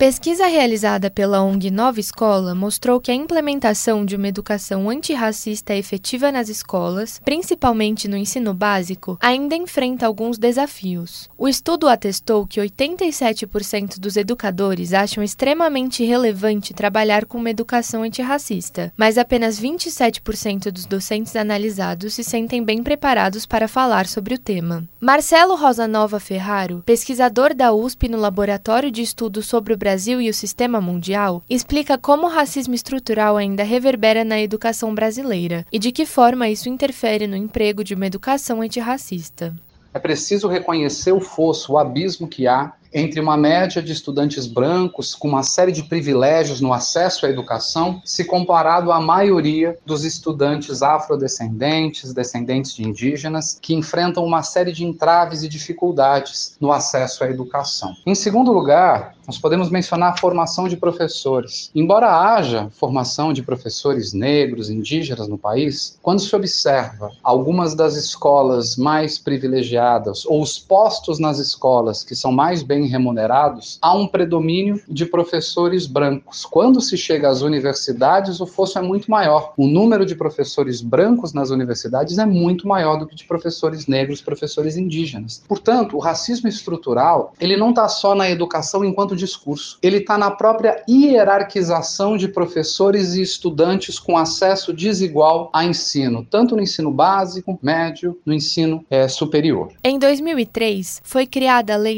Pesquisa realizada pela ONG Nova Escola mostrou que a implementação de uma educação antirracista efetiva nas escolas, principalmente no ensino básico, ainda enfrenta alguns desafios. O estudo atestou que 87% dos educadores acham extremamente relevante trabalhar com uma educação antirracista, mas apenas 27% dos docentes analisados se sentem bem preparados para falar sobre o tema. Marcelo Rosanova Ferraro, pesquisador da USP no Laboratório de Estudos sobre o Brasil e o Sistema Mundial, explica como o racismo estrutural ainda reverbera na educação brasileira e de que forma isso interfere no emprego de uma educação antirracista. É preciso reconhecer o fosso, o abismo que há entre uma média de estudantes brancos com uma série de privilégios no acesso à educação, se comparado à maioria dos estudantes afrodescendentes, descendentes de indígenas, que enfrentam uma série de entraves e dificuldades no acesso à educação. Em segundo lugar, nós podemos mencionar a formação de professores. Embora haja formação de professores negros, indígenas no país, quando se observa algumas das escolas mais privilegiadas ou os postos nas escolas que são mais bem remunerados, há um predomínio de professores brancos. Quando se chega às universidades, o fosso é muito maior. O número de professores brancos nas universidades é muito maior do que de professores negros, professores indígenas. Portanto, o racismo estrutural, ele não está só na educação enquanto discurso. Ele está na própria hierarquização de professores e estudantes com acesso desigual a ensino, tanto no ensino básico, médio, no ensino superior. Em 2003, foi criada a Lei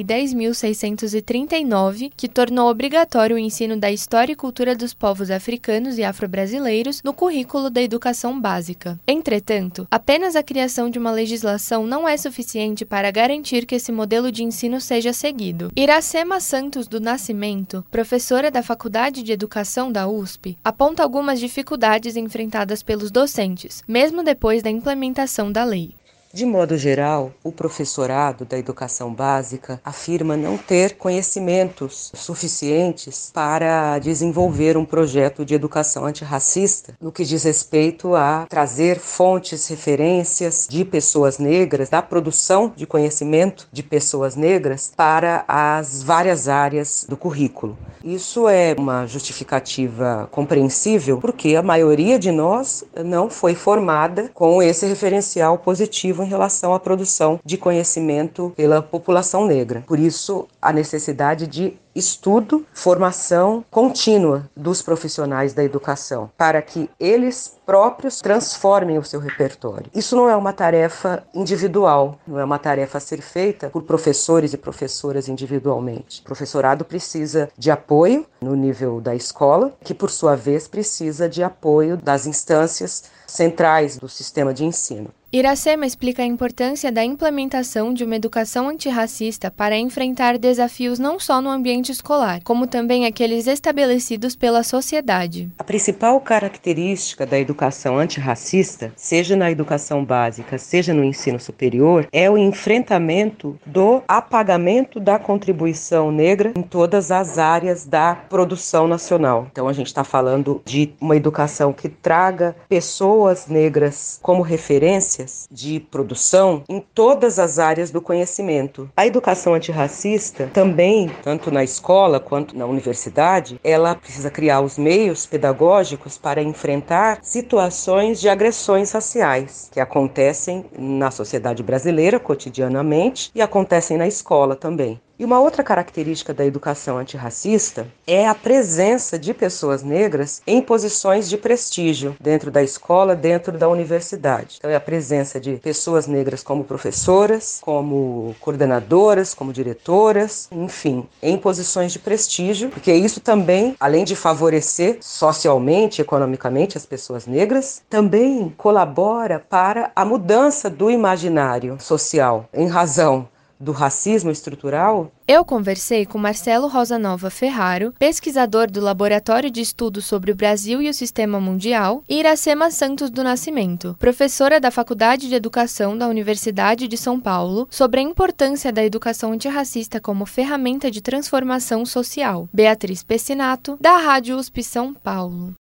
10.639, que tornou obrigatório o ensino da história e cultura dos povos africanos e afro-brasileiros no currículo da educação básica. Entretanto, apenas a criação de uma legislação não é suficiente para garantir que esse modelo de ensino seja seguido. Iracema Santos do Nascimento, professora da Faculdade de Educação da USP, aponta algumas dificuldades enfrentadas pelos docentes, mesmo depois da implementação da lei. De modo geral, o professorado da educação básica afirma não ter conhecimentos suficientes para desenvolver um projeto de educação antirracista, no que diz respeito a trazer fontes, referências de pessoas negras, da produção de conhecimento de pessoas negras para as várias áreas do currículo. Isso é uma justificativa compreensível, porque a maioria de nós não foi formada com esse referencial positivo em relação à produção de conhecimento pela população negra. Por isso, a necessidade de estudo, formação contínua dos profissionais da educação, para que eles próprios transformem o seu repertório. Isso não é uma tarefa individual, não é uma tarefa a ser feita por professores e professoras individualmente. O professorado precisa de apoio no nível da escola, que por sua vez precisa de apoio das instâncias centrais do sistema de ensino. Iracema explica a importância da implementação de uma educação antirracista para enfrentar desafios não só no ambiente escolar, como também aqueles estabelecidos pela sociedade. A principal característica da educação antirracista, seja na educação básica, seja no ensino superior, é o enfrentamento do apagamento da contribuição negra em todas as áreas da produção nacional. Então a gente está falando de uma educação que traga pessoas negras como referência de produção em todas as áreas do conhecimento. A educação antirracista também, tanto na escola quanto na universidade, ela precisa criar os meios pedagógicos para enfrentar situações de agressões raciais que acontecem na sociedade brasileira cotidianamente e acontecem na escola também. E uma outra característica da educação antirracista é a presença de pessoas negras em posições de prestígio dentro da escola, dentro da universidade. Então é a presença de pessoas negras como professoras, como coordenadoras, como diretoras, enfim, em posições de prestígio, porque isso também, além de favorecer socialmente, economicamente as pessoas negras, também colabora para a mudança do imaginário social em razão do racismo estrutural. Eu conversei com Marcelo Rosanova Ferraro, pesquisador do Laboratório de Estudos sobre o Brasil e o Sistema Mundial, e Iracema Santos do Nascimento, professora da Faculdade de Educação da Universidade de São Paulo, sobre a importância da educação antirracista como ferramenta de transformação social. Beatriz Pessinato, da Rádio USP São Paulo.